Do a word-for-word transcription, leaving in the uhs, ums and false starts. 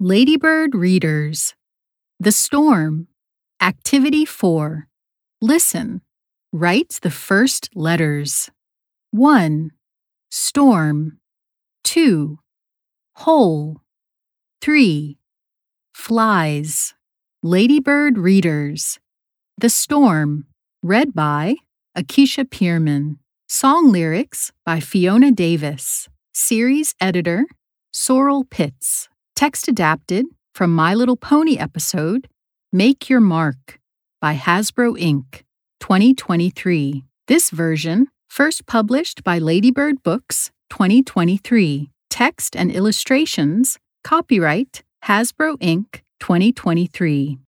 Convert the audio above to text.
Ladybird Readers. The Storm. Activity four. Listen. Write the first letters. one. Storm. two. Hole. three. Flies. Ladybird Readers. The Storm. Read by Akeisha Pierman. Song lyrics by Fiona Davis. Series editor Sorrel Pitts. Text adapted from My Little Pony episode Make Your Mark by Hasbro Incorporated. twenty twenty-three. This version first published by Ladybird Books twenty twenty-three. Text and illustrations copyright Hasbro Incorporated. twenty twenty-three.